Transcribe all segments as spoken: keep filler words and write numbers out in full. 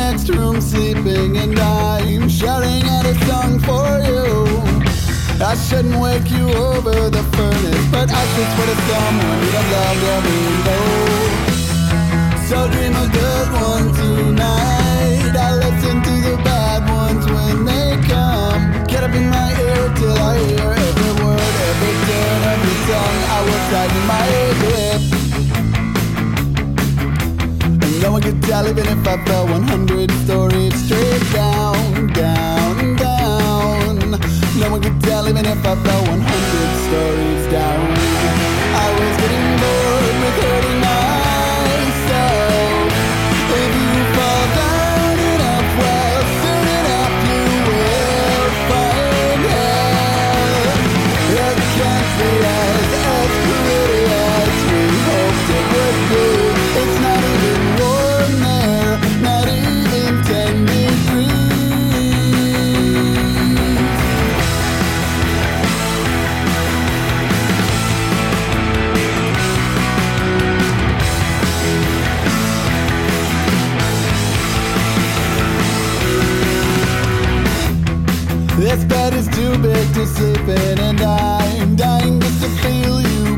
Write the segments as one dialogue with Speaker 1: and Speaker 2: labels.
Speaker 1: next room sleeping, and I'm shouting out a song for you. I shouldn't wake you over the furnace, but I should swear to someone you'd have loved every low. So dream a good one tonight. I listen to the bad ones when they come. Get up in my ear till I hear every word, every turn of your tongue. I will tighten my grip. And no one could tell even if I fell one hundred stories straight down, down, down. No one could tell even if I fell one hundred stories down. I was getting bored with hurting myself. If you fall down enough, well, soon enough you will find hell. It can't be as, as pretty as we hoped it would be. It's not even warm there, not even ten degrees. This bed is too big to sleep in, and I'm dying just to feel you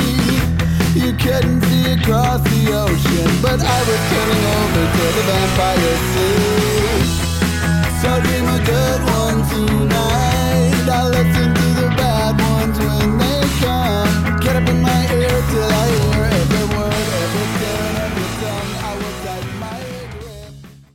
Speaker 1: breathe. You couldn't see across the ocean, but I was turning over till the vampire